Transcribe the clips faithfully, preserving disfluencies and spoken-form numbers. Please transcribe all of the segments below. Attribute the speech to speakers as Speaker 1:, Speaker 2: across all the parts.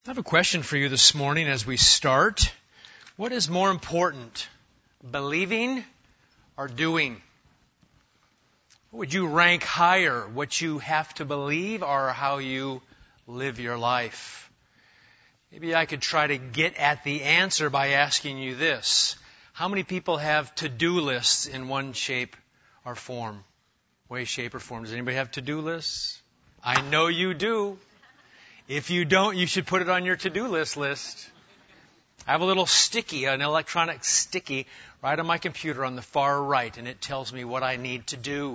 Speaker 1: I have a question for you this morning as we start. What is more important, believing or doing? What would you rank higher, what you have to believe or how you live your life? Maybe I could try to get at the answer by asking you this. How many people have to-do lists in one shape or form? Way, shape, or form. Does anybody have to-do lists? I know you do. If you don't, you should put it on your to-do list list. I have a little sticky, an electronic sticky, right on my computer on the far right, and it tells me what I need to do.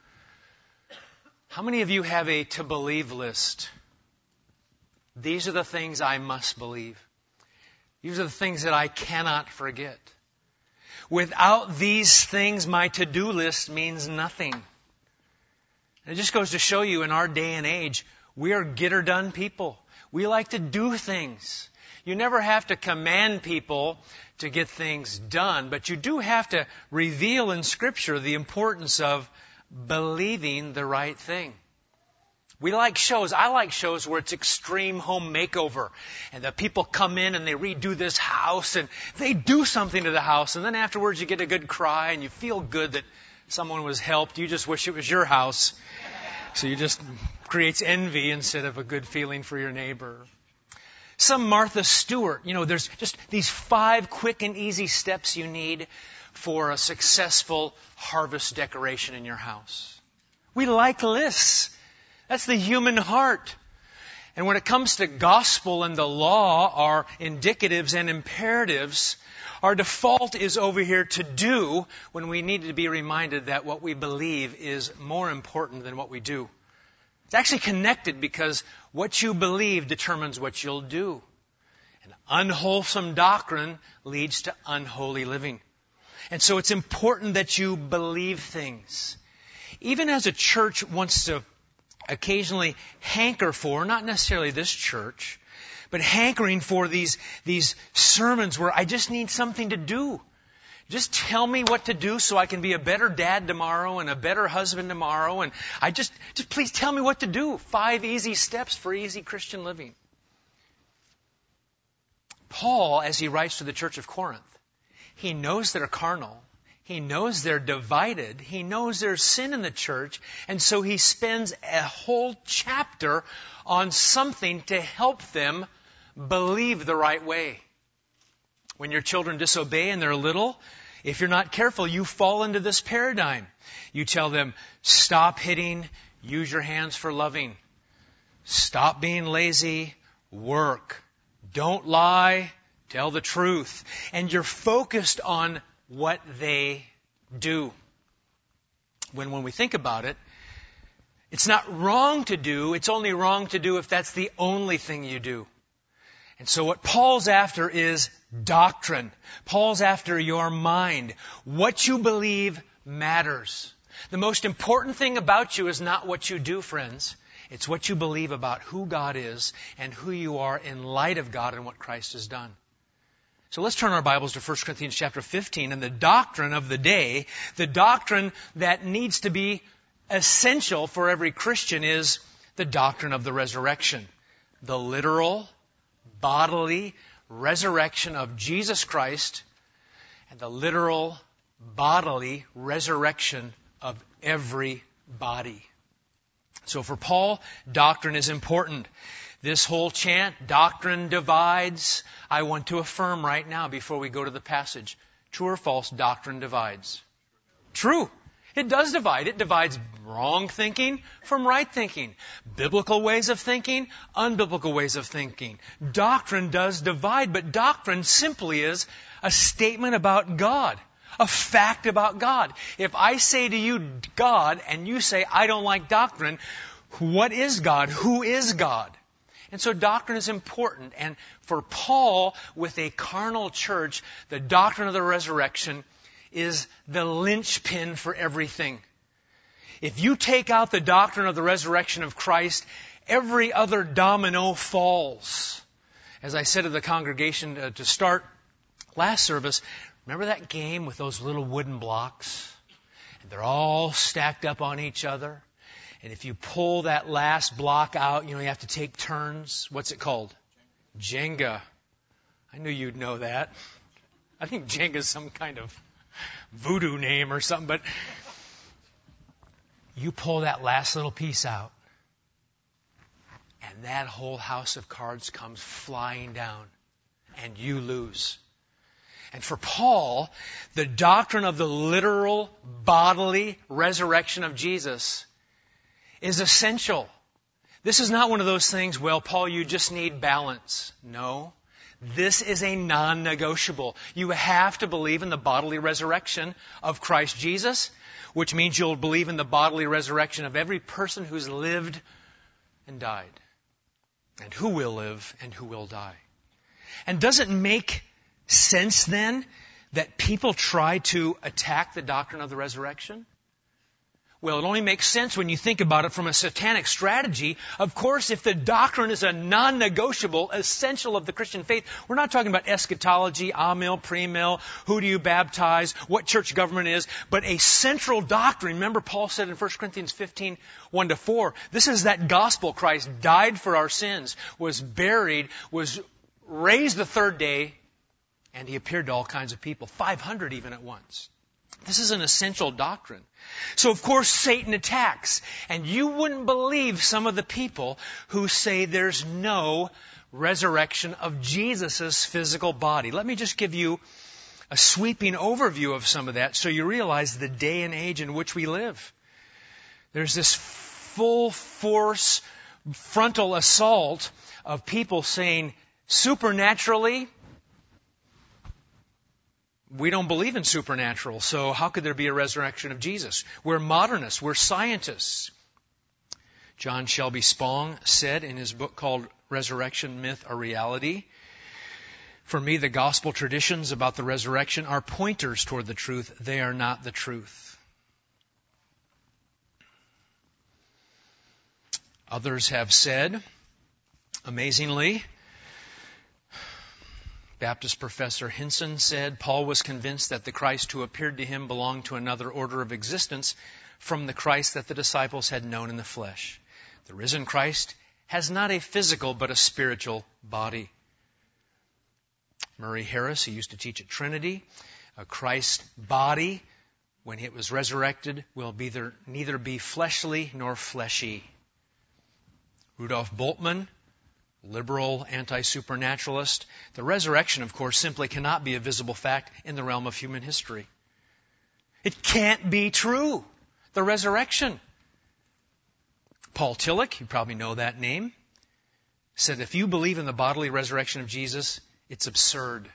Speaker 1: How many of you have a to-believe list? These are the things I must believe. These are the things that I cannot forget. Without these things, my to-do list means nothing. And it just goes to show you in our day and age, we are get-or-done people. We like to do things. You never have to command people to get things done, but you do have to reveal in Scripture the importance of believing the right thing. We like shows. I like shows where it's extreme home makeover. And the people come in and they redo this house and they do something to the house. And then afterwards you get a good cry and you feel good that someone was helped. You just wish it was your house. So you just creates envy instead of a good feeling for your neighbor. Some Martha Stewart, you know, there's just these five quick and easy steps you need for a successful harvest decoration in your house. We like lists. That's the human heart. And when it comes to gospel and the law, our indicatives and imperatives, our default is over here to do when we need to be reminded that what we believe is more important than what we do. It's actually connected because what you believe determines what you'll do. And unwholesome doctrine leads to unholy living. And so it's important that you believe things. Even as a church wants to occasionally hanker for, not necessarily this church, but hankering for these, these sermons where I just need something to do. Just tell me what to do so I can be a better dad tomorrow and a better husband tomorrow. And I just, just please tell me what to do. Five easy steps for easy Christian living. Paul, as he writes to the church of Corinth, he knows they're carnal. He knows they're divided. He knows there's sin in the church. And so he spends a whole chapter on something to help them believe the right way. When your children disobey and they're little, if you're not careful, you fall into this paradigm. You tell them, stop hitting, use your hands for loving. Stop being lazy, work. Don't lie, tell the truth. And you're focused on what they do. When, when we think about it, it's not wrong to do, it's only wrong to do if that's the only thing you do. And so what Paul's after is doctrine. Paul's after your mind. What you believe matters. The most important thing about you is not what you do, friends. It's what you believe about who God is and who you are in light of God and what Christ has done. So let's turn our Bibles to First Corinthians chapter fifteen, and the doctrine of the day, the doctrine that needs to be essential for every Christian is the doctrine of the resurrection. The literal, bodily resurrection of Jesus Christ and the literal, bodily resurrection of every body. So for Paul, doctrine is important. This whole chant, doctrine divides, I want to affirm right now before we go to the passage. True or false, doctrine divides? True. It does divide. It divides wrong thinking from right thinking. Biblical ways of thinking, unbiblical ways of thinking. Doctrine does divide, but doctrine simply is a statement about God. A fact about God. If I say to you God and you say I don't like doctrine, what is God? Who is God? And so doctrine is important. And for Paul, with a carnal church, the doctrine of the resurrection is the linchpin for everything. If you take out the doctrine of the resurrection of Christ, every other domino falls. As I said to the congregation uh, to start last service, remember that game with those little wooden blocks? And they're all stacked up on each other. And if you pull that last block out, you know, you have to take turns. What's it called? Jenga. I knew you'd know that. I think Jenga's some kind of voodoo name or something, but you pull that last little piece out, and that whole house of cards comes flying down, and you lose. And for Paul, the doctrine of the literal bodily resurrection of Jesus is essential. This is not one of those things, well, Paul, you just need balance. No. This is a non-negotiable. You have to believe in the bodily resurrection of Christ Jesus, which means you'll believe in the bodily resurrection of every person who's lived and died, and who will live and who will die. And does it make sense then that people try to attack the doctrine of the resurrection? Well, it only makes sense when you think about it from a satanic strategy. Of course, if the doctrine is a non-negotiable, essential of the Christian faith, we're not talking about eschatology, amill, premill, who do you baptize, what church government is, but a central doctrine. Remember Paul said in First Corinthians fifteen, one to four, this is that gospel. Christ died for our sins, was buried, was raised the third day, and He appeared to all kinds of people, five hundred even at once. This is an essential doctrine. So, of course, Satan attacks. And you wouldn't believe some of the people who say there's no resurrection of Jesus' physical body. Let me just give you a sweeping overview of some of that so you realize the day and age in which we live. There's this full force frontal assault of people saying supernaturally, we don't believe in supernatural, so how could there be a resurrection of Jesus? We're modernists. We're scientists. John Shelby Spong said in his book called Resurrection, Myth or Reality, for me, the gospel traditions about the resurrection are pointers toward the truth. They are not the truth. Others have said, amazingly, Baptist professor Hinson said, Paul was convinced that the Christ who appeared to him belonged to another order of existence from the Christ that the disciples had known in the flesh. The risen Christ has not a physical but a spiritual body. Murray Harris, who used to teach at Trinity, a Christ body, when it was resurrected, will be there, neither be fleshly nor fleshy. Rudolf Bultmann, liberal anti-supernaturalist. The resurrection, of course, simply cannot be a visible fact in the realm of human history. It can't be true. The resurrection. Paul Tillich, you probably know that name, said if you believe in the bodily resurrection of Jesus, it's absurd.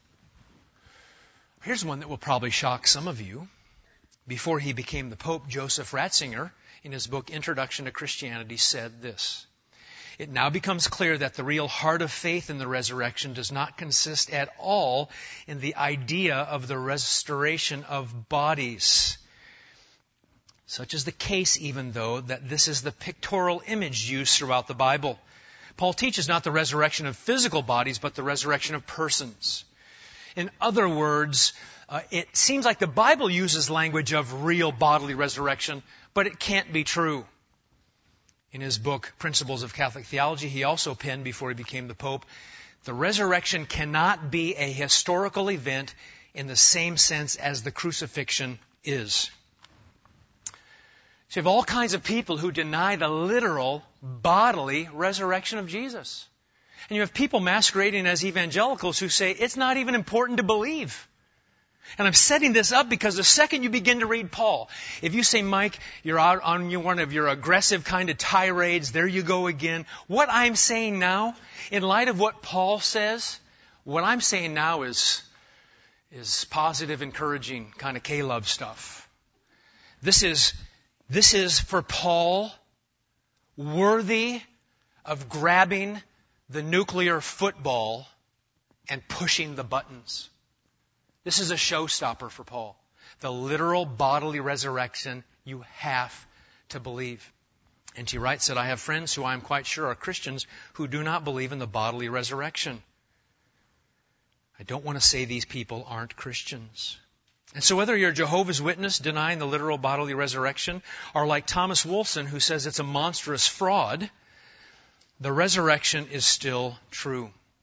Speaker 1: Here's one that will probably shock some of you. Before he became the Pope, Joseph Ratzinger, in his book Introduction to Christianity, said this. It now becomes clear that the real heart of faith in the resurrection does not consist at all in the idea of the restoration of bodies. Such is the case, even though, that this is the pictorial image used throughout the Bible. Paul teaches not the resurrection of physical bodies, but the resurrection of persons. In other words, uh, it seems like the Bible uses language of real bodily resurrection, but it can't be true. In his book, Principles of Catholic Theology, he also penned, before he became the Pope, the resurrection cannot be a historical event in the same sense as the crucifixion is. So you have all kinds of people who deny the literal, bodily resurrection of Jesus. And you have people masquerading as evangelicals who say it's not even important to believe. And I'm setting this up because the second you begin to read Paul, if you say, Mike, you're out on one of your aggressive kind of tirades, there you go again. What I'm saying now, in light of what Paul says, what I'm saying now is, is positive, encouraging kind of K-love stuff. This is, this is for Paul worthy of grabbing the nuclear football and pushing the buttons. This is a showstopper for Paul. The literal bodily resurrection you have to believe. N T Wright said, I have friends who I am quite sure are Christians who do not believe in the bodily resurrection. I don't want to say these people aren't Christians. And so whether you're a Jehovah's Witness denying the literal bodily resurrection, or like Thomas Wolfson who says it's a monstrous fraud, the resurrection is still true.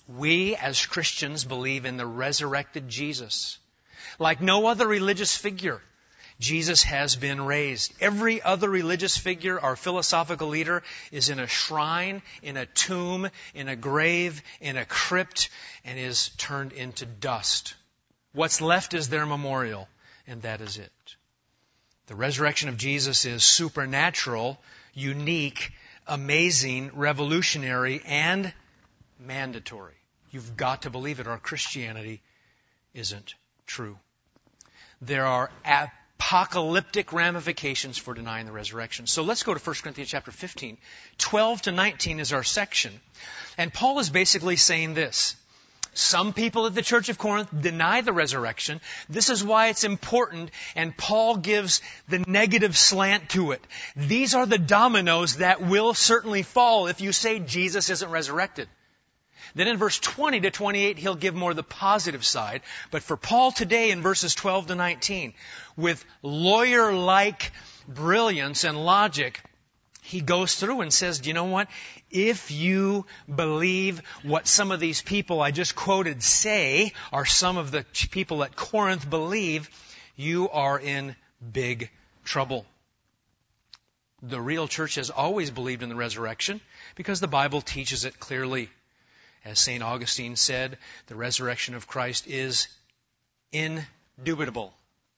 Speaker 1: We as Christians believe in the resurrected Jesus. Like no other religious figure, Jesus has been raised. Every other religious figure or philosophical leader is in a shrine, in a tomb, in a grave, in a crypt, and is turned into dust. What's left is their memorial, and that is it. The resurrection of Jesus is supernatural, unique, amazing, revolutionary, and mandatory. You've got to believe it, or Christianity isn't true. There are apocalyptic ramifications for denying the resurrection. So let's go to First Corinthians chapter fifteen. twelve to nineteen is our section. And Paul is basically saying this. Some people at the church of Corinth deny the resurrection. This is why it's important, and Paul gives the negative slant to it. These are the dominoes that will certainly fall if you say Jesus isn't resurrected. Then in verse twenty to twenty-eight, he'll give more the positive side. But for Paul today in verses twelve to nineteen, with lawyer-like brilliance and logic, he goes through and says, do you know what? If you believe what some of these people I just quoted say, or some of the people at Corinth believe, you are in big trouble. The real church has always believed in the resurrection because the Bible teaches it clearly. As Saint Augustine said, the resurrection of Christ is indubitable.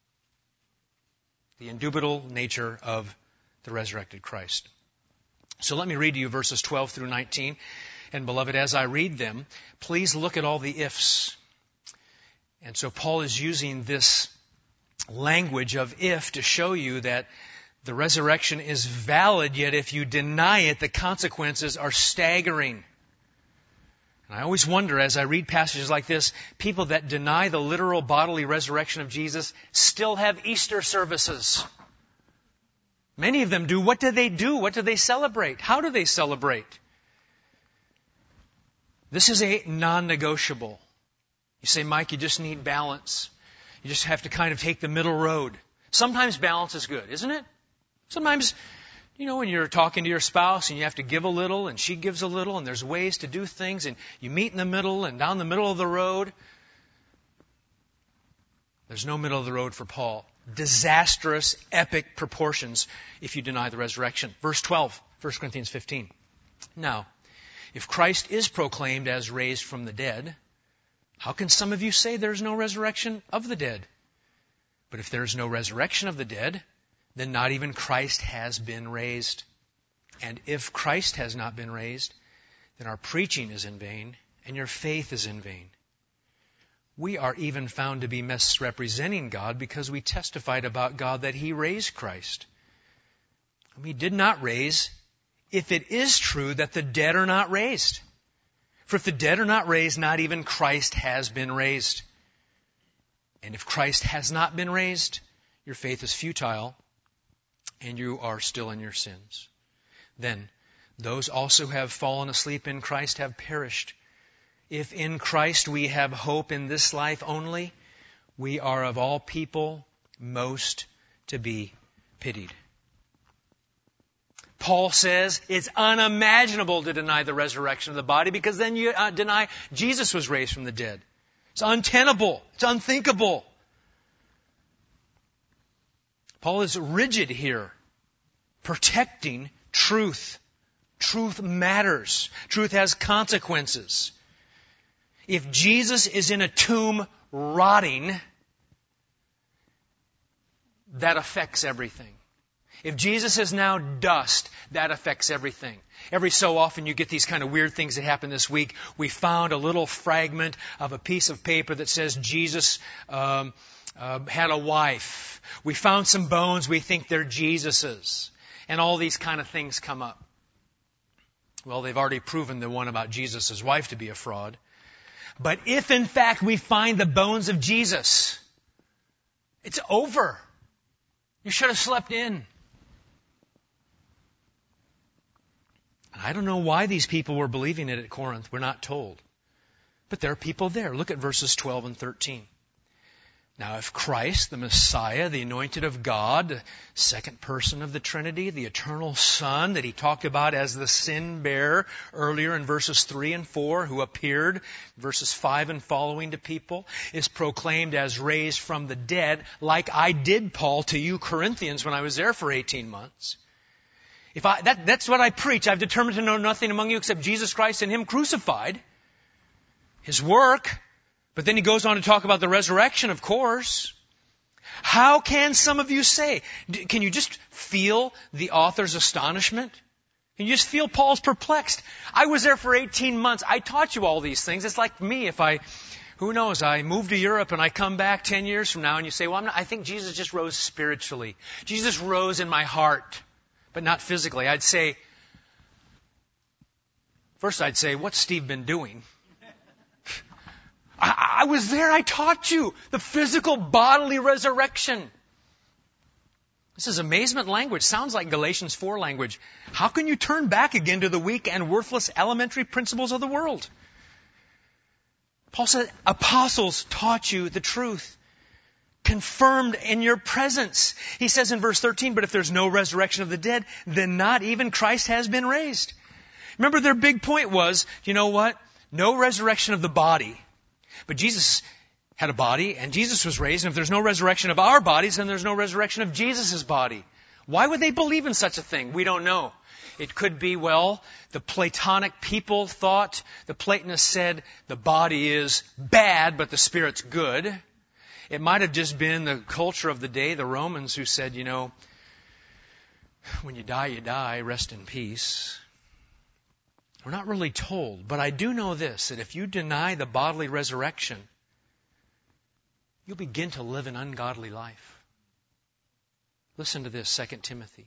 Speaker 1: The indubitable nature of the resurrected Christ. So let me read to you verses twelve through nineteen. And beloved, as I read them, please look at all the ifs. And so Paul is using this language of if to show you that the resurrection is valid, yet if you deny it, the consequences are staggering. And I always wonder, as I read passages like this, people that deny the literal bodily resurrection of Jesus still have Easter services. Many of them do. What do they do? What do they celebrate? How do they celebrate? This is a non-negotiable. You say, Mike, you just need balance. You just have to kind of take the middle road. Sometimes balance is good, isn't it? Sometimes, you know, when you're talking to your spouse and you have to give a little and she gives a little and there's ways to do things and you meet in the middle and down the middle of the road. There's no middle of the road for Paul. Disastrous, epic proportions if you deny the resurrection. Verse twelve, First Corinthians fifteen. Now, if Christ is proclaimed as raised from the dead, how can some of you say there's no resurrection of the dead? But if there is no resurrection of the dead, then not even Christ has been raised. And if Christ has not been raised, then our preaching is in vain, and your faith is in vain. We are even found to be misrepresenting God because we testified about God that He raised Christ. He did not raise if it is true that the dead are not raised. For if the dead are not raised, not even Christ has been raised. And if Christ has not been raised, your faith is futile, and you are still in your sins. Then, those also who have fallen asleep in Christ have perished. If in Christ we have hope in this life only, we are of all people most to be pitied. Paul says it's unimaginable to deny the resurrection of the body because then you uh, deny Jesus was raised from the dead. It's untenable. It's unthinkable. Paul is rigid here, protecting truth. Truth matters. Truth has consequences. If Jesus is in a tomb rotting, that affects everything. If Jesus is now dust, that affects everything. Every so often you get these kind of weird things that happen this week. We found a little fragment of a piece of paper that says Jesus um, uh, had a wife. We found some bones. We think they're Jesus's. And all these kind of things come up. Well, they've already proven the one about Jesus' wife to be a fraud. But if in fact we find the bones of Jesus, it's over. You should have slept in. I don't know why these people were believing it at Corinth. We're not told. But there are people there. Look at verses twelve and thirteen. Now, if Christ, the Messiah, the anointed of God, second person of the Trinity, the eternal Son that he talked about as the sin bearer earlier in verses three and four, who appeared, verses five and following to people, is proclaimed as raised from the dead, like I did, Paul, to you Corinthians when I was there for eighteen months. If I, that, that's what I preach. I've determined to know nothing among you except Jesus Christ and Him crucified. His work. But then he goes on to talk about the resurrection, of course. How can some of you say? Can you just feel the author's astonishment? Can you just feel Paul's perplexed? I was there for eighteen months. I taught you all these things. It's like me if I, who knows, I move to Europe and I come back ten years from now and you say, well, I'm not, I think Jesus just rose spiritually. Jesus rose in my heart, but not physically. I'd say, first I'd say, what's Steve been doing? I, I was there, I taught you the physical bodily resurrection. This is amazement language. Sounds like Galatians four language. How can you turn back again to the weak and worthless elementary principles of the world? Paul said, apostles taught you the truth, confirmed in your presence. He says in verse thirteen, but if there's no resurrection of the dead, then not even Christ has been raised. Remember, their big point was, you know what? No resurrection of the body. But Jesus had a body, and Jesus was raised, and if there's no resurrection of our bodies, then there's no resurrection of Jesus' body. Why would they believe in such a thing? We don't know. It could be, well, the Platonic people thought, the Platonists said, the body is bad, but the spirit's good. It might have just been the culture of the day, the Romans, who said, you know, when you die, you die, rest in peace. We're not really told, but I do know this, that if you deny the bodily resurrection, you'll begin to live an ungodly life. Listen to this, Second Timothy.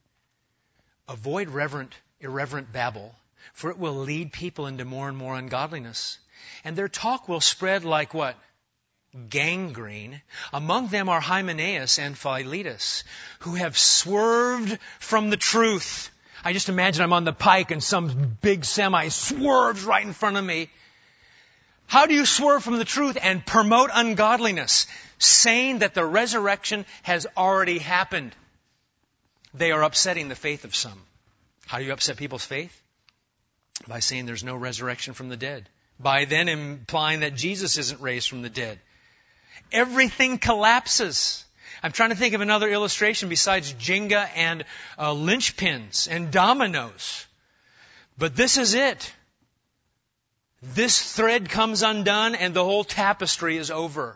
Speaker 1: Avoid reverent, irreverent babble, for it will lead people into more and more ungodliness. And their talk will spread like what? Gangrene. Among them are Hymenaeus and Philetus, who have swerved from the truth. I just imagine I'm on the pike and some big semi swerves right in front of me. How do you swerve from the truth and promote ungodliness? Saying that the resurrection has already happened. They are upsetting the faith of some. How do you upset people's faith? By saying there's no resurrection from the dead. By then implying that Jesus isn't raised from the dead. Everything collapses. I'm trying to think of another illustration besides Jenga and uh, linchpins and dominoes. But this is it. This thread comes undone and the whole tapestry is over.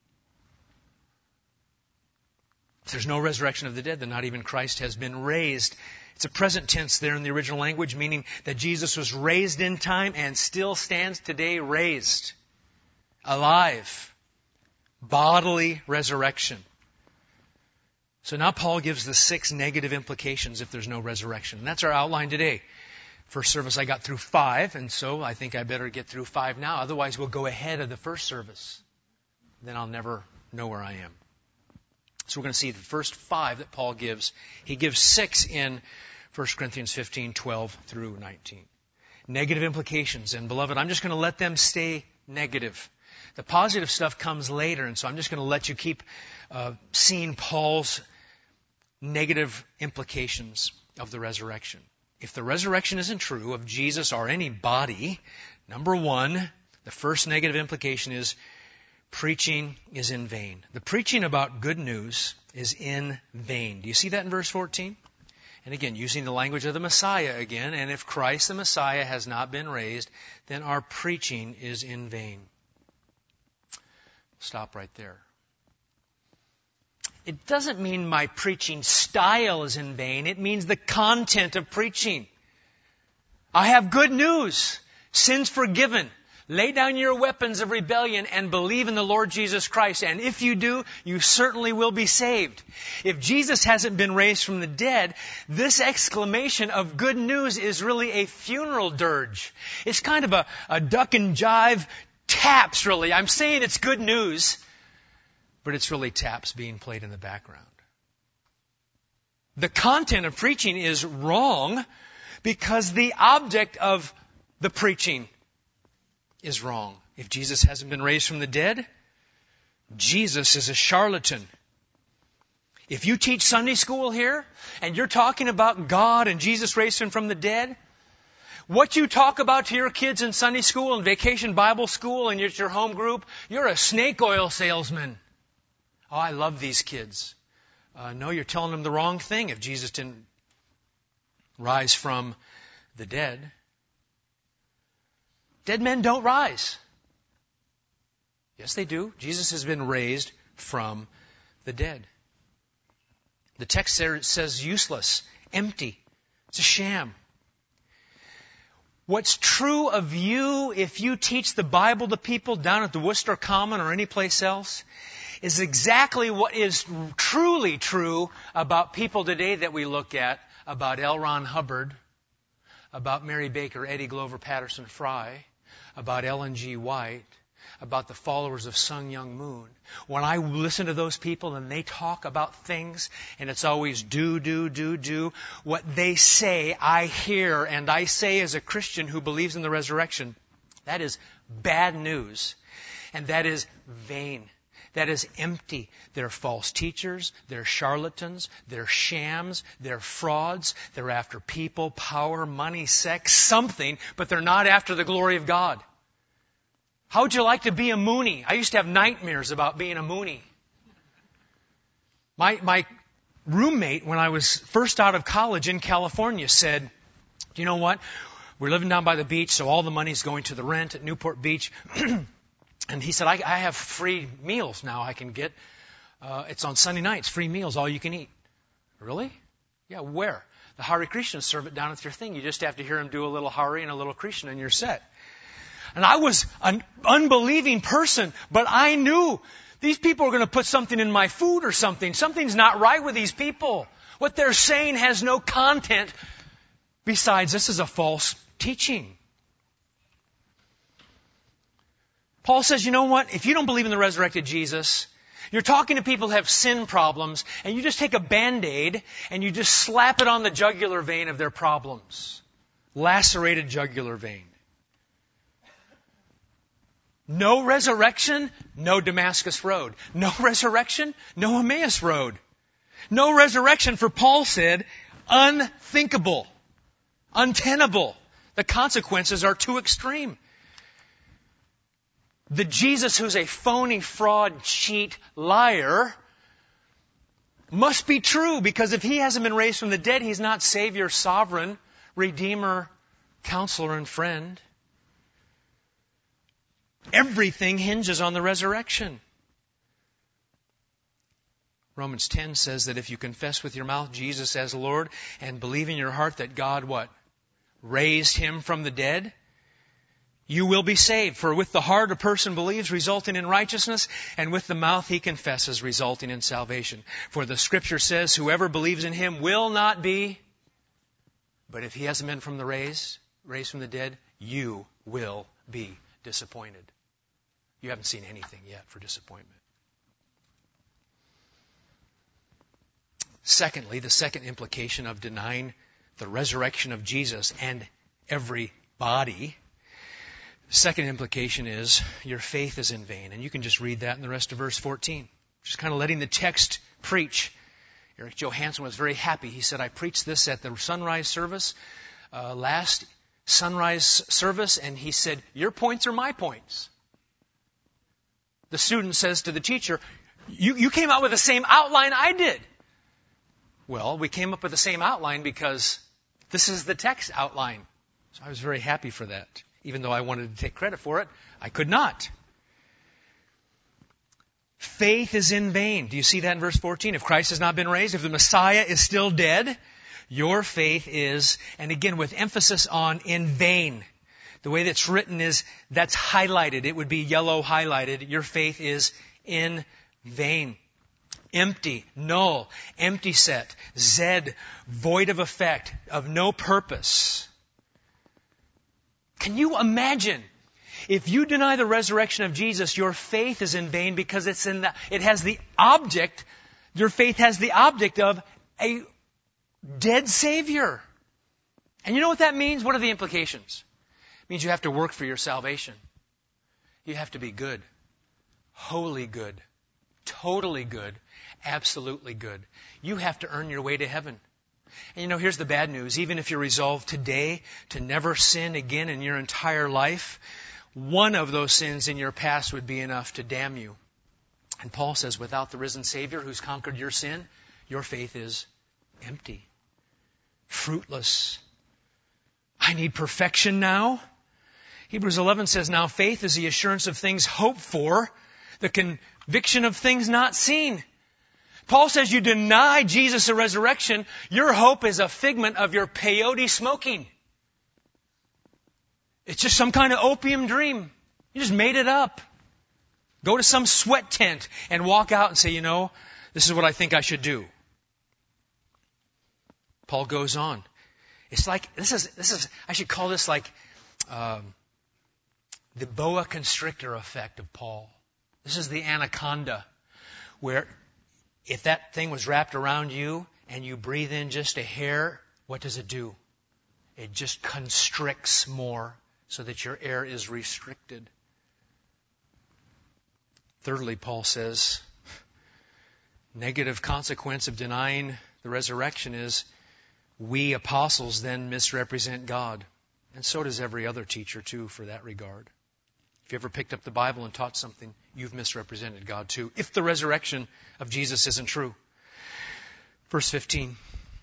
Speaker 1: If there's no resurrection of the dead, then not even Christ has been raised. It's a present tense there in the original language, meaning that Jesus was raised in time and still stands today raised. Alive. Bodily resurrection. So now Paul gives the six negative implications if there's no resurrection. And that's our outline today. First service I got through five, and so I think I better get through five now. Otherwise we'll go ahead of the first service. Then I'll never know where I am. So we're going to see the first five that Paul gives. He gives six in First Corinthians fifteen, twelve through nineteen. Negative implications. And beloved, I'm just going to let them stay negative. The positive stuff comes later, and so I'm just going to let you keep uh, seeing Paul's negative implications of the resurrection. If the resurrection isn't true of Jesus or any body, number one, the first negative implication is preaching is in vain. The preaching about good news is in vain. Do you see that in verse fourteen? And again, using the language of the Messiah again, and if Christ the Messiah has not been raised, then our preaching is in vain. Stop right there. It doesn't mean my preaching style is in vain. It means the content of preaching. I have good news. Sins forgiven. Lay down your weapons of rebellion and believe in the Lord Jesus Christ. And if you do, you certainly will be saved. If Jesus hasn't been raised from the dead, this exclamation of good news is really a funeral dirge. It's kind of a, a duck and jive taps, really. I'm saying it's good news, but it's really taps being played in the background. The content of preaching is wrong because the object of the preaching is wrong. If Jesus hasn't been raised from the dead, Jesus is a charlatan. If you teach Sunday school here and you're talking about God and Jesus raised him from the dead, what you talk about to your kids in Sunday school and vacation Bible school and your home group, you're a snake oil salesman. Oh, I love these kids. Uh, no, you're telling them the wrong thing if Jesus didn't rise from the dead. Dead men don't rise. Yes, they do. Jesus has been raised from the dead. The text there says useless, empty. It's a sham. What's true of you if you teach the Bible to people down at the Worcester Common or any place else is exactly what is truly true about people today that we look at, about L. Ron Hubbard, about Mary Baker, Eddie Glover Patterson Fry, about Ellen G. White, about the followers of Sun Myung Moon. When I listen to those people and they talk about things, and it's always do, do, do, do, what they say, I hear, and I say as a Christian who believes in the resurrection, that is bad news. And that is vain. That is empty. They're false teachers. They're charlatans. They're shams. They're frauds. They're after people, power, money, sex, something, but they're not after the glory of God. How would you like to be a Mooney? I used to have nightmares about being a Mooney. My, my roommate, when I was first out of college in California, said, do you know what? We're living down by the beach, so all the money's going to the rent at Newport Beach. And he said, I, I have free meals now I can get. Uh, it's on Sunday nights, free meals, all you can eat. Really? Yeah, where? The Hare Krishna serve it down at your thing. You just have to hear him do a little Hare and a little Krishna in your set. And I was an unbelieving person, but I knew these people are going to put something in my food or something. Something's not right with these people. What they're saying has no content. Besides, this is a false teaching. Paul says, you know what? If you don't believe in the resurrected Jesus, you're talking to people who have sin problems, and you just take a Band-Aid and you just slap it on the jugular vein of their problems. Lacerated jugular vein. No resurrection, no Damascus Road. No resurrection, no Emmaus Road. No resurrection, for Paul said, unthinkable, untenable. The consequences are too extreme. The Jesus who's a phony, fraud, cheat, liar must be true, because if he hasn't been raised from the dead, he's not Savior, Sovereign, Redeemer, Counselor, and Friend. Everything hinges on the resurrection. Romans ten says that if you confess with your mouth Jesus as Lord and believe in your heart that God, what? Raised him from the dead, you will be saved. For with the heart a person believes, resulting in righteousness, and with the mouth he confesses, resulting in salvation. For the Scripture says, whoever believes in him will not be, but if he hasn't been from the raised, raised from the dead, you will be disappointed. You haven't seen anything yet for disappointment. Secondly, the second implication of denying the resurrection of Jesus and every body, second implication is your faith is in vain. And you can just read that in the rest of verse fourteen. Just kind of letting the text preach. Eric Johansson was very happy. He said, I preached this at the sunrise service, uh, last sunrise service, and he said, your points are my points. The student says to the teacher, you, you came out with the same outline I did. Well, we came up with the same outline because this is the text outline. So I was very happy for that. Even though I wanted to take credit for it, I could not. Faith is in vain. Do you see that in verse fourteen? If Christ has not been raised, if the Messiah is still dead, your faith is, and again with emphasis on in vain. The way that's written is, that's highlighted. It would be yellow highlighted. Your faith is in vain. Empty, null, empty set, zed, void of effect, of no purpose. Can you imagine? If you deny the resurrection of Jesus, your faith is in vain because it's in the, it has the object, your faith has the object of a dead Savior. And you know what that means? What are the implications? It means you have to work for your salvation. You have to be good, wholly good, totally good, absolutely good. You have to earn your way to heaven. And you know, here's the bad news. Even if you're resolved today to never sin again in your entire life, one of those sins in your past would be enough to damn you. And Paul says, without the risen Savior who's conquered your sin, your faith is empty, fruitless. I need perfection now. Hebrews eleven says, now faith is the assurance of things hoped for, the conviction of things not seen. Paul says you deny Jesus' resurrection, your hope is a figment of your peyote smoking. It's just some kind of opium dream. You just made it up. Go to some sweat tent and walk out and say, you know, this is what I think I should do. Paul goes on. It's like, this is, this is, I should call this like um, the boa constrictor effect of Paul. This is the anaconda, where if that thing was wrapped around you and you breathe in just a hair, what does it do? It just constricts more so that your air is restricted. Thirdly, Paul says, negative consequence of denying the resurrection is we apostles then misrepresent God. And so does every other teacher too, for that regard. If you ever picked up the Bible and taught something, you've misrepresented God too, if the resurrection of Jesus isn't true. Verse fifteen.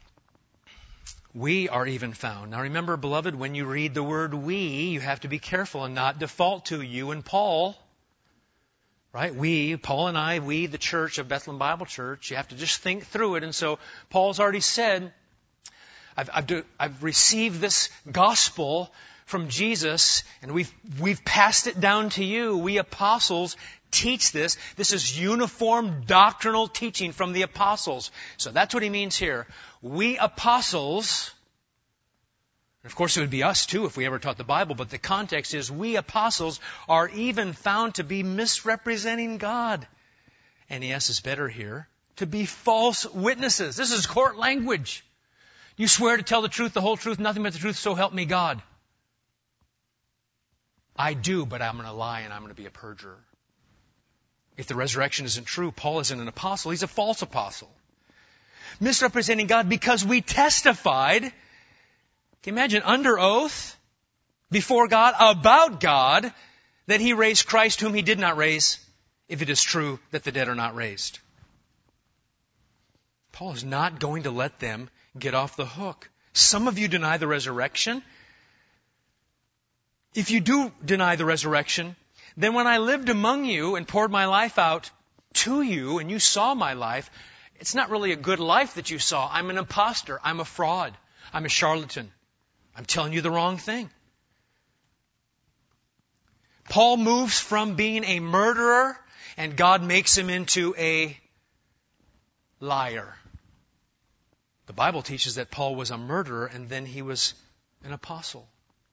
Speaker 1: We are even found. Now remember, beloved, when you read the word we, you have to be careful and not default to you and Paul. Right? We, Paul and I, we, the church of Bethlehem Bible Church, you have to just think through it. And so Paul's already said, I've, I've, do, I've received this gospel from Jesus, and we've, we've passed it down to you. We apostles teach this. This is uniform doctrinal teaching from the apostles. So that's what he means here. We apostles, and of course it would be us too if we ever taught the Bible, but the context is we apostles are even found to be misrepresenting God. N E S is better here. To be false witnesses. This is court language. You swear to tell the truth, the whole truth, nothing but the truth, so help me God. I do, but I'm going to lie and I'm going to be a perjurer. If the resurrection isn't true, Paul isn't an apostle. He's a false apostle. Misrepresenting God because we testified, can you imagine, under oath, before God, about God, that He raised Christ whom He did not raise, if it is true that the dead are not raised. Paul is not going to let them get off the hook. Some of you deny the resurrection. If you do deny the resurrection, then when I lived among you and poured my life out to you and you saw my life, it's not really a good life that you saw. I'm an imposter. I'm a fraud. I'm a charlatan. I'm telling you the wrong thing. Paul moves from being a murderer and God makes him into a liar. The Bible teaches that Paul was a murderer and then he was an apostle.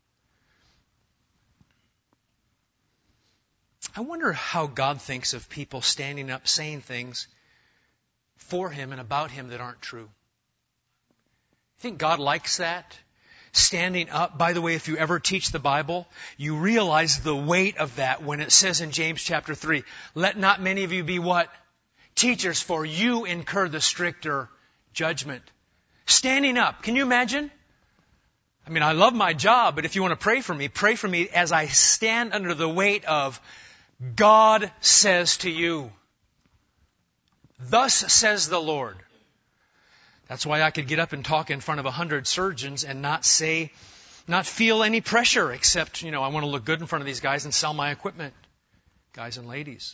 Speaker 1: I wonder how God thinks of people standing up saying things for Him and about Him that aren't true. You think God likes that? Standing up. By the way, if you ever teach the Bible, you realize the weight of that when it says in James chapter three, let not many of you be what? Teachers, for you incur the stricter judgment. Standing up. Can you imagine? I mean, I love my job, but if you want to pray for me, pray for me as I stand under the weight of God says to you, thus says the Lord. That's why I could get up and talk in front of a hundred surgeons and not say, not feel any pressure except, you know, I want to look good in front of these guys and sell my equipment. Guys and ladies.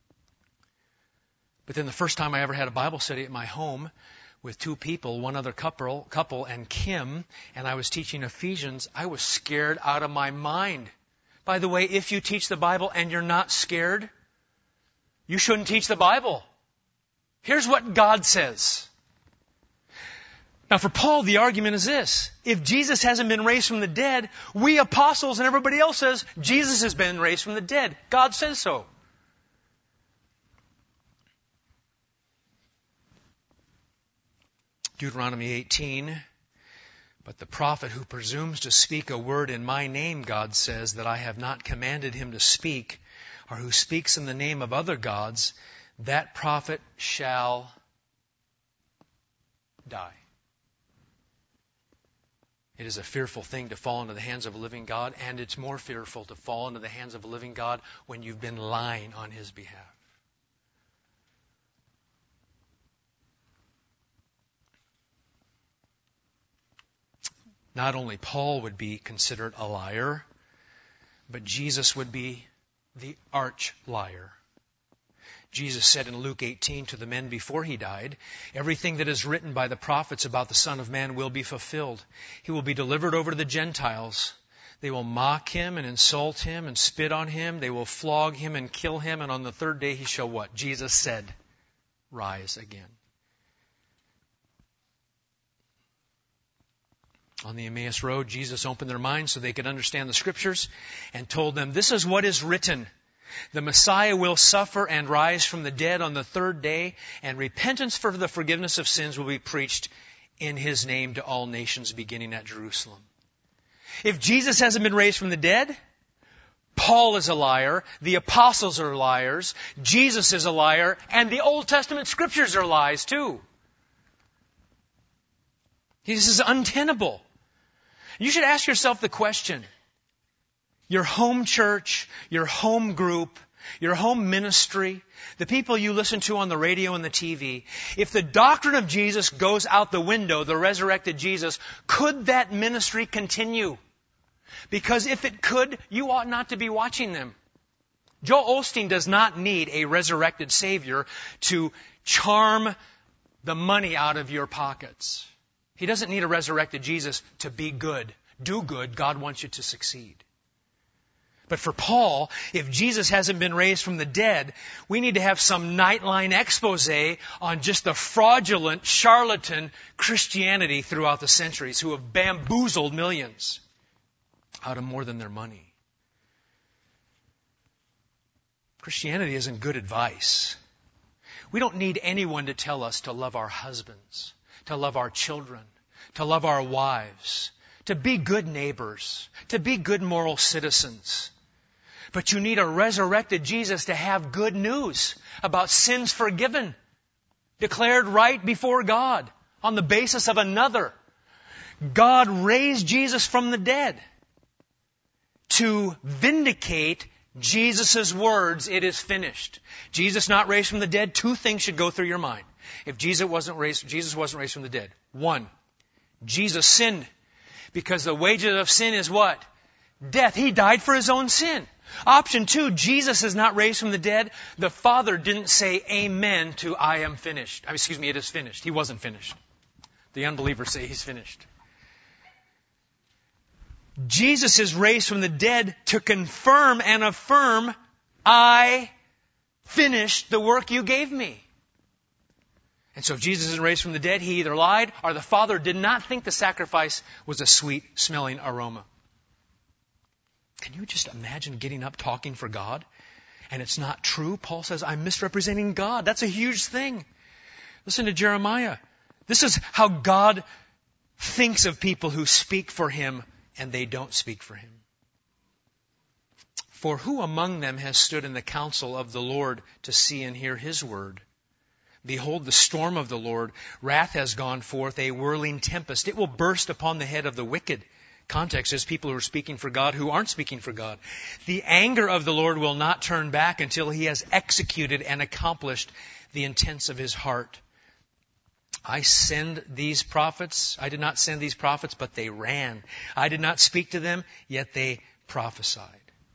Speaker 1: But then the first time I ever had a Bible study at my home with two people, one other couple, couple and Kim, and I was teaching Ephesians, I was scared out of my mind. By the way, if you teach the Bible and you're not scared, you shouldn't teach the Bible. Here's what God says. Now for Paul, the argument is this. If Jesus hasn't been raised from the dead, we apostles and everybody else says Jesus has been raised from the dead. God says so. Deuteronomy eighteen. But the prophet who presumes to speak a word in my name, God says, that I have not commanded him to speak, or who speaks in the name of other gods, that prophet shall die. It is a fearful thing to fall into the hands of a living God, and it's more fearful to fall into the hands of a living God when you've been lying on His behalf. Not only Paul would be considered a liar, but Jesus would be the arch liar. Jesus said in Luke eighteen to the men before He died, everything that is written by the prophets about the Son of Man will be fulfilled. He will be delivered over to the Gentiles. They will mock Him and insult Him and spit on Him. They will flog Him and kill Him. And on the third day He shall what? Jesus said, rise again. On the Emmaus Road, Jesus opened their minds so they could understand the Scriptures and told them, this is what is written. The Messiah will suffer and rise from the dead on the third day, and repentance for the forgiveness of sins will be preached in His name to all nations, beginning at Jerusalem. If Jesus hasn't been raised from the dead, Paul is a liar, the apostles are liars, Jesus is a liar, and the Old Testament Scriptures are lies too. This is untenable. You should ask yourself the question, your home church, your home group, your home ministry, the people you listen to on the radio and the T V, if the doctrine of Jesus goes out the window, the resurrected Jesus, could that ministry continue? Because if it could, you ought not to be watching them. Joel Osteen does not need a resurrected Savior to charm the money out of your pockets. He doesn't need a resurrected Jesus to be good. Do good. God wants you to succeed. But for Paul, if Jesus hasn't been raised from the dead, we need to have some nightline expose on just the fraudulent, charlatan Christianity throughout the centuries who have bamboozled millions out of more than their money. Christianity isn't good advice. We don't need anyone to tell us to love our husbands, to love our children, to love our wives, to be good neighbors, to be good moral citizens. But you need a resurrected Jesus to have good news about sins forgiven, declared right before God on the basis of another. God raised Jesus from the dead to vindicate Jesus' words, it is finished. Jesus not raised from the dead, two things should go through your mind. If Jesus wasn't raised, Jesus wasn't raised from the dead. One, Jesus sinned because the wages of sin is what? Death. He died for His own sin. Option two, Jesus is not raised from the dead. The Father didn't say amen to I am finished. I mean, excuse me, it is finished. He wasn't finished. The unbelievers say He's finished. Jesus is raised from the dead to confirm and affirm, I finished the work you gave me. And so if Jesus is raised from the dead, He either lied or the Father did not think the sacrifice was a sweet smelling aroma. Can you just imagine getting up talking for God and it's not true? Paul says, I'm misrepresenting God. That's a huge thing. Listen to Jeremiah. This is how God thinks of people who speak for Him and they don't speak for Him. For who among them has stood in the counsel of the Lord to see and hear His word? Behold, the storm of the Lord, wrath has gone forth, a whirling tempest. It will burst upon the head of the wicked. Context is people who are speaking for God who aren't speaking for God. The anger of the Lord will not turn back until He has executed and accomplished the intents of His heart. I send these prophets. I did not send these prophets, but they ran. I did not speak to them, yet they prophesied.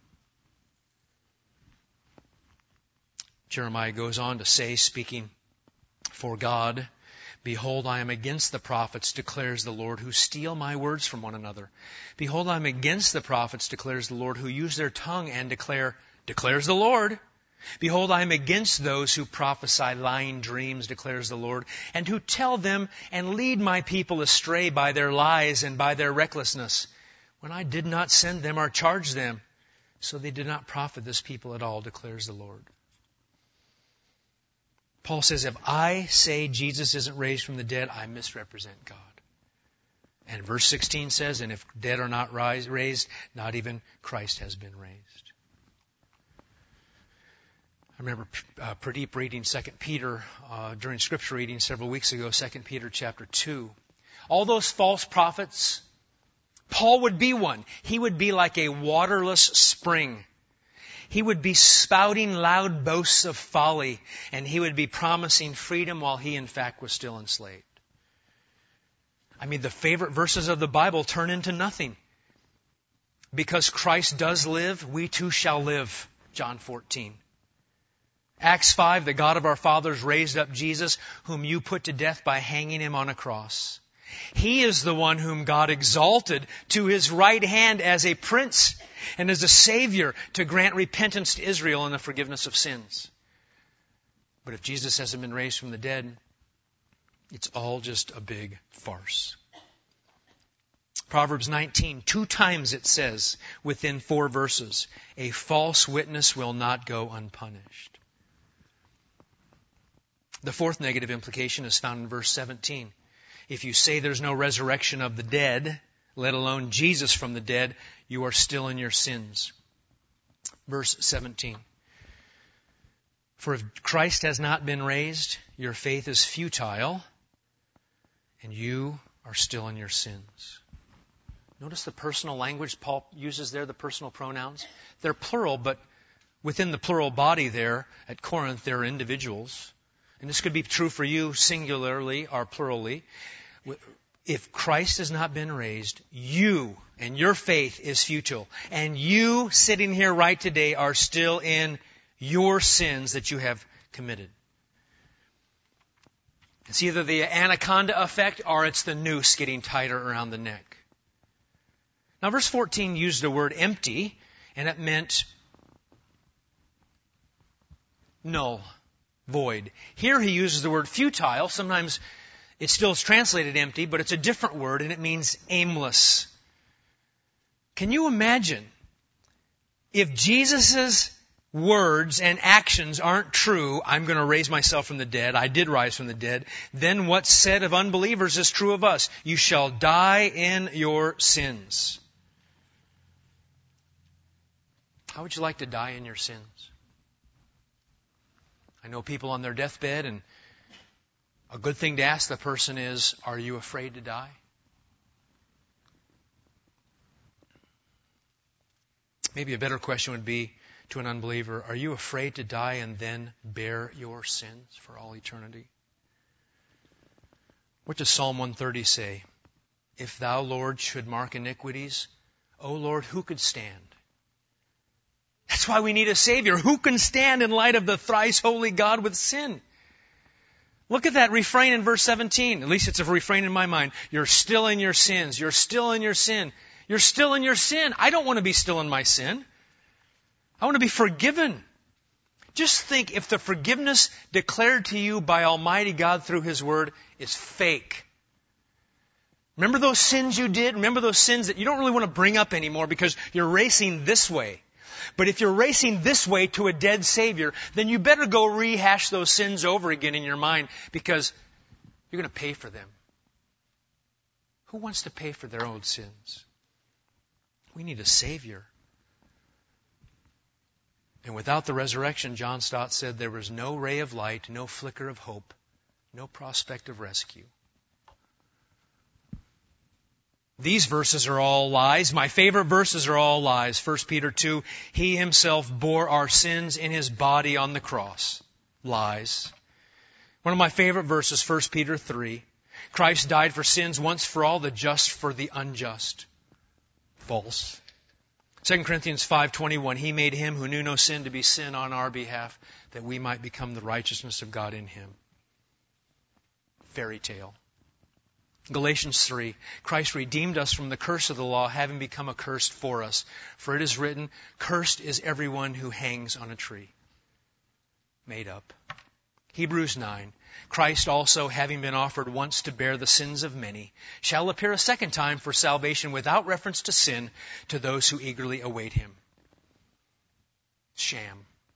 Speaker 1: Jeremiah goes on to say, speaking for God, behold, I am against the prophets, declares the Lord, who steal my words from one another. Behold, I am against the prophets, declares the Lord, who use their tongue and declare, declares the Lord. Behold, I am against those who prophesy lying dreams, declares the Lord, and who tell them and lead my people astray by their lies and by their recklessness, when I did not send them or charge them. So they did not profit this people at all, declares the Lord. Paul says, if I say Jesus isn't raised from the dead, I misrepresent God. And verse sixteen says, and if dead are not rise, raised, not even Christ has been raised. I remember uh, Pradeep reading Second Peter uh, during scripture reading several weeks ago, Second Peter chapter two. All those false prophets, Paul would be one. He would be like a waterless spring. He would be spouting loud boasts of folly, and he would be promising freedom while he in fact was still enslaved. I mean, the favorite verses of the Bible turn into nothing. Because Christ does live, we too shall live. John fourteen. Acts five, the God of our fathers raised up Jesus, whom you put to death by hanging him on a cross. He is the one whom God exalted to his right hand as a prince and as a savior to grant repentance to Israel and the forgiveness of sins. But if Jesus hasn't been raised from the dead, it's all just a big farce. Proverbs nineteen, two times it says within four verses, a false witness will not go unpunished. The fourth negative implication is found in verse seventeen. If you say there's no resurrection of the dead, let alone Jesus from the dead, you are still in your sins. Verse seventeen. For if Christ has not been raised, your faith is futile, and you are still in your sins. Notice the personal language Paul uses there, the personal pronouns. They're plural, but within the plural body there at Corinth, there are individuals. And this could be true for you singularly or plurally. If Christ has not been raised, you and your faith is futile. And you sitting here right today are still in your sins that you have committed. It's either the anaconda effect or it's the noose getting tighter around the neck. Now verse fourteen used the word empty, and it meant null. Void. Here he uses the word futile. Sometimes it still is translated empty, but it's a different word and it means aimless. Can you imagine if Jesus' words and actions aren't true, I'm going to raise myself from the dead, I did rise from the dead, then what's said of unbelievers is true of us. You shall die in your sins. How would you like to die in your sins? I know people on their deathbed, and a good thing to ask the person is, are you afraid to die? Maybe a better question would be to an unbeliever, are you afraid to die and then bear your sins for all eternity? What does Psalm one thirty say? If thou, Lord, should mark iniquities, O Lord, who could stand? That's why we need a Savior. Who can stand in light of the thrice holy God with sin? Look at that refrain in verse seventeen. At least it's a refrain in my mind. You're still in your sins. You're still in your sin. You're still in your sin. I don't want to be still in my sin. I want to be forgiven. Just think if the forgiveness declared to you by Almighty God through His Word is fake. Remember those sins you did? Remember those sins that you don't really want to bring up anymore because you're racing this way. But if you're racing this way to a dead Savior, then you better go rehash those sins over again in your mind because you're going to pay for them. Who wants to pay for their own sins? We need a Savior. And without the resurrection, John Stott said, there was no ray of light, no flicker of hope, no prospect of rescue. These verses are all lies. My favorite verses are all lies. First Peter two, He Himself bore our sins in His body on the cross. Lies. One of my favorite verses, First Peter three, Christ died for sins once for all, the just for the unjust. False. Second Corinthians five twenty-one, He made Him who knew no sin to be sin on our behalf, that we might become the righteousness of God in Him. Fairy tale. Galatians three, Christ redeemed us from the curse of the law, having become accursed for us. For it is written, cursed is everyone who hangs on a tree. Made up. Hebrews nine, Christ also, having been offered once to bear the sins of many, shall appear a second time for salvation without reference to sin to those who eagerly await Him. Sham.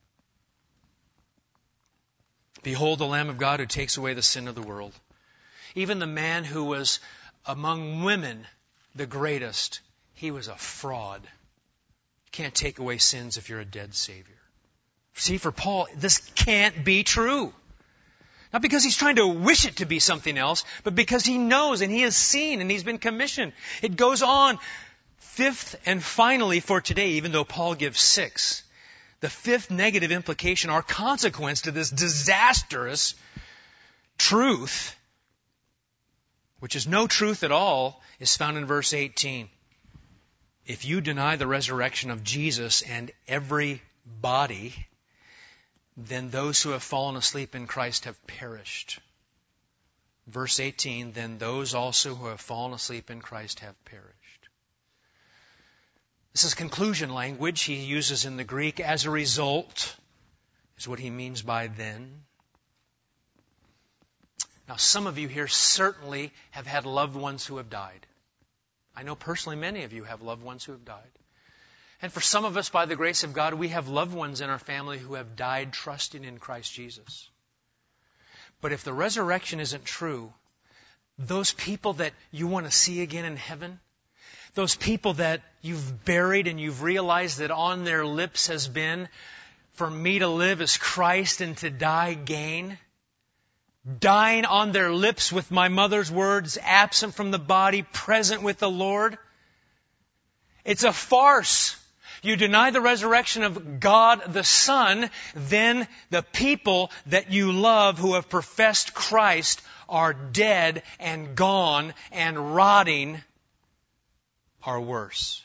Speaker 1: Behold the Lamb of God who takes away the sin of the world. Even the man who was among women the greatest, he was a fraud. You can't take away sins if you're a dead Savior. See, for Paul, this can't be true. Not because he's trying to wish it to be something else, but because he knows and he has seen and he's been commissioned. It goes on. Fifth and finally for today, even though Paul gives six, the fifth negative implication or consequence to this disastrous truth, which is no truth at all, is found in verse eighteen. If you deny the resurrection of Jesus and every body, then those who have fallen asleep in Christ have perished. Verse eighteen, then those also who have fallen asleep in Christ have perished. This is conclusion language he uses in the Greek. As a result, is what he means by then. Now, some of you here certainly have had loved ones who have died. I know personally many of you have loved ones who have died. And for some of us, by the grace of God, we have loved ones in our family who have died trusting in Christ Jesus. But if the resurrection isn't true, those people that you want to see again in heaven, those people that you've buried and you've realized that on their lips has been, for me to live is Christ and to die gain, dying on their lips with my mother's words, absent from the body, present with the Lord. It's a farce. You deny the resurrection of God the Son, then the people that you love who have professed Christ are dead and gone and rotting are worse.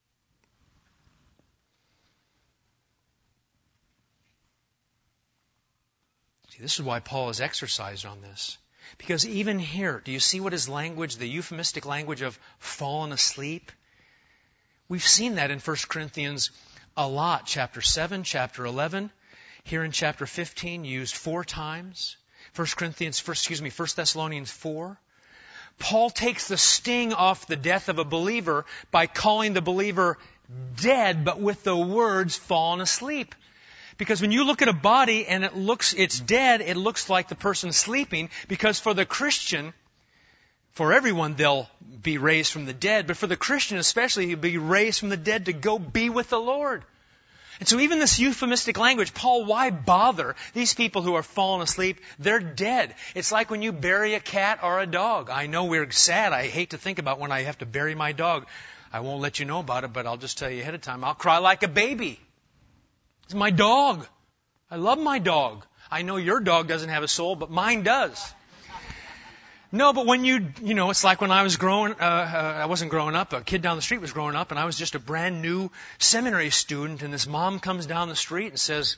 Speaker 1: See, this is why Paul is exercised on this. Because even here, do you see what his language, the euphemistic language of fallen asleep? We've seen that in First Corinthians a lot. Chapter seven, chapter eleven. Here in chapter fifteen, used four times. First Corinthians, first, excuse me, First Thessalonians four. Paul takes the sting off the death of a believer by calling the believer dead, but with the words fallen asleep. Because when you look at a body and it looks, it's dead, it looks like the person's sleeping. Because for the Christian, for everyone, they'll be raised from the dead. But for the Christian especially, he'll be raised from the dead to go be with the Lord. And so even this euphemistic language, Paul, why bother? These people who are fallen asleep, they're dead. It's like when you bury a cat or a dog. I know we're sad. I hate to think about when I have to bury my dog. I won't let you know about it, but I'll just tell you ahead of time. I'll cry like a baby. It's my dog. I love my dog. I know your dog doesn't have a soul, but mine does. No, but when you, you know, it's like when I was growing, uh, uh, I wasn't growing up, a kid down the street was growing up, and I was just a brand new seminary student, and this mom comes down the street and says,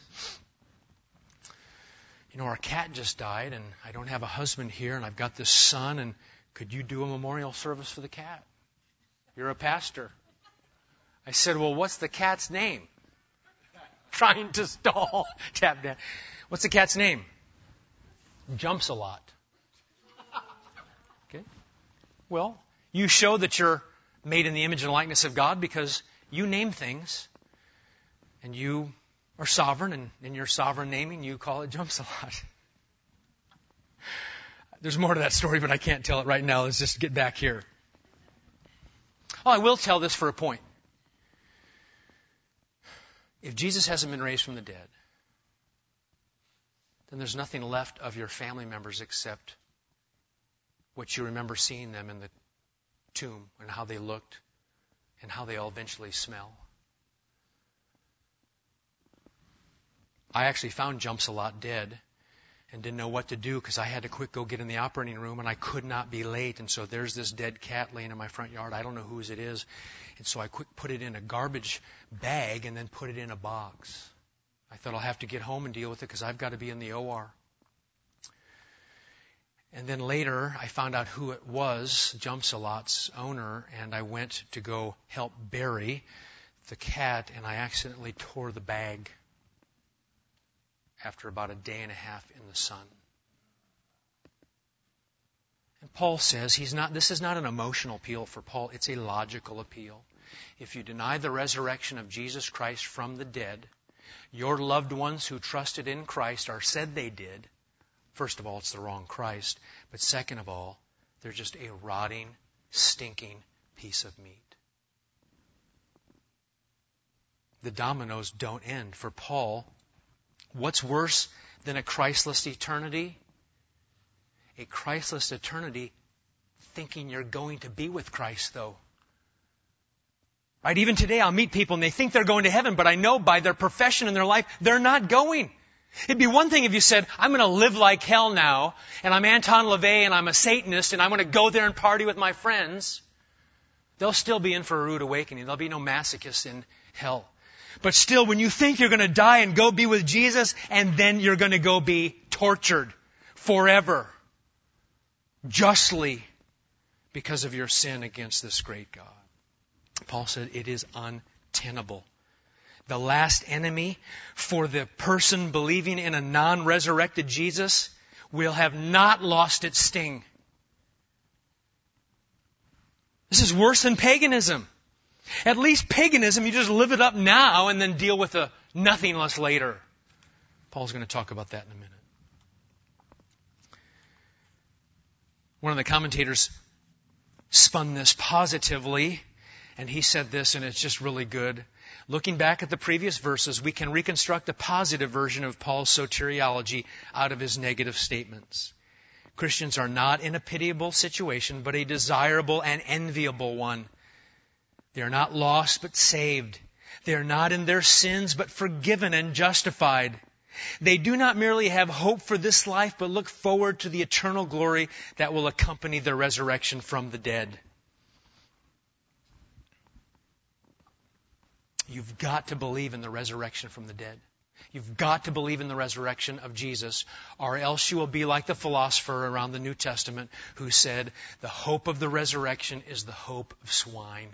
Speaker 1: you know, our cat just died, and I don't have a husband here, and I've got this son, and could you do a memorial service for the cat? You're a pastor. I said, well, what's the cat's name? Trying to stall. Tap down. What's the cat's name? Jumps a lot. Okay. Well, you show that you're made in the image and likeness of God because you name things and you are sovereign, and in your sovereign naming you call it Jumps a lot. There's more to that story, but I can't tell it right now. Let's just get back here. Oh, I will tell this for a point. If Jesus hasn't been raised from the dead, then there's nothing left of your family members except what you remember seeing them in the tomb and how they looked and how they all eventually smell. I actually found Jumps a lot dead and didn't know what to do because I had to quick go get in the operating room and I could not be late. And so there's this dead cat laying in my front yard. I don't know whose it is. And so I quick put it in a garbage bag and then put it in a box. I thought I'll have to get home and deal with it because I've got to be in the O R. And then later I found out who it was, Jumps a Lot's owner, and I went to go help bury the cat, and I accidentally tore the bag after about a day and a half in the sun. And Paul says he's not, this is not an emotional appeal for Paul, it's a logical appeal. If you deny the resurrection of Jesus Christ from the dead, your loved ones who trusted in Christ or said they did, first of all, it's the wrong Christ, but second of all, they're just a rotting, stinking piece of meat. The dominoes don't end. For Paul, What's worse than a Christless eternity? A Christless eternity thinking you're going to be with Christ, though. Right? Even today I'll meet people and they think they're going to heaven, but I know by their profession in their life, they're not going. It'd be one thing if you said, I'm going to live like hell now, and I'm Anton LaVey, and I'm a Satanist, and I'm going to go there and party with my friends. They'll still be in for a rude awakening. There'll be no masochists in hell. But still, when you think you're going to die and go be with Jesus, and then you're going to go be tortured forever, justly, because of your sin against this great God. Paul said it is untenable. The last enemy for the person believing in a non-resurrected Jesus will have not lost its sting. This is worse than paganism. At least paganism, you just live it up now and then deal with the nothingness later. Paul's going to talk about that in a minute. One of the commentators spun this positively, and he said this, and it's just really good. Looking back at the previous verses, we can reconstruct a positive version of Paul's soteriology out of his negative statements. Christians are not in a pitiable situation, but a desirable and enviable one. They are not lost, but saved. They are not in their sins, but forgiven and justified. They do not merely have hope for this life, but look forward to the eternal glory that will accompany their resurrection from the dead. You've got to believe in the resurrection from the dead. You've got to believe in the resurrection of Jesus, or else you will be like the philosopher around the New Testament who said, the hope of the resurrection is the hope of swine.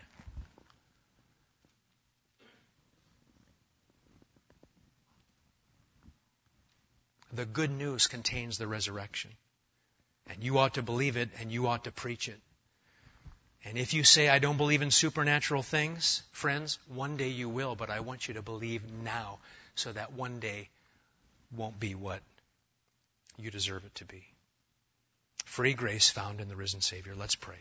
Speaker 1: The good news contains the resurrection. And you ought to believe it, and you ought to preach it. And if you say, I don't believe in supernatural things, friends, one day you will, but I want you to believe now so that one day won't be what you deserve it to be. Free grace found in the risen Savior. Let's pray.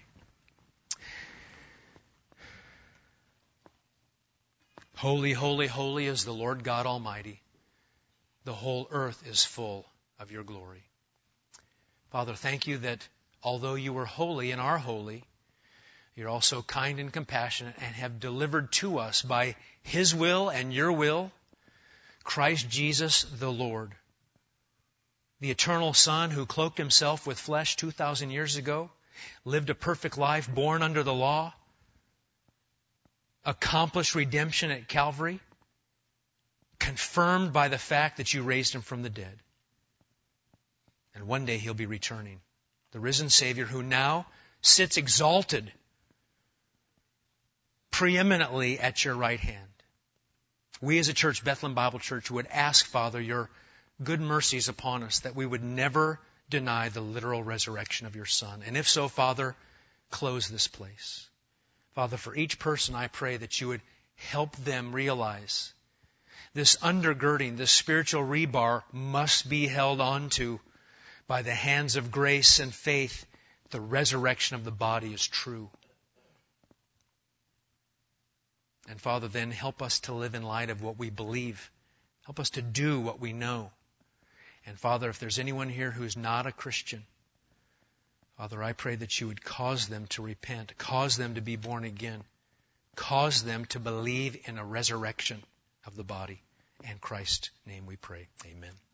Speaker 1: Holy, holy, holy is the Lord God Almighty. The whole earth is full of your glory. Father, thank you that although you were holy and are holy, you're also kind and compassionate and have delivered to us by His will and your will, Christ Jesus the Lord, the eternal Son who cloaked Himself with flesh two thousand years ago, lived a perfect life, born under the law, accomplished redemption at Calvary, confirmed by the fact that you raised Him from the dead. And one day He'll be returning. The risen Savior who now sits exalted preeminently at your right hand. We as a church, Bethlehem Bible Church, would ask, Father, your good mercies upon us that we would never deny the literal resurrection of your Son. And if so, Father, close this place. Father, for each person I pray that you would help them realize this undergirding, this spiritual rebar must be held on to by the hands of grace and faith. The resurrection of the body is true. And Father, then help us to live in light of what we believe. Help us to do what we know. And Father, if there's anyone here who's not a Christian, Father, I pray that you would cause them to repent, cause them to be born again, cause them to believe in a resurrection of the body. In Christ's name we pray. Amen.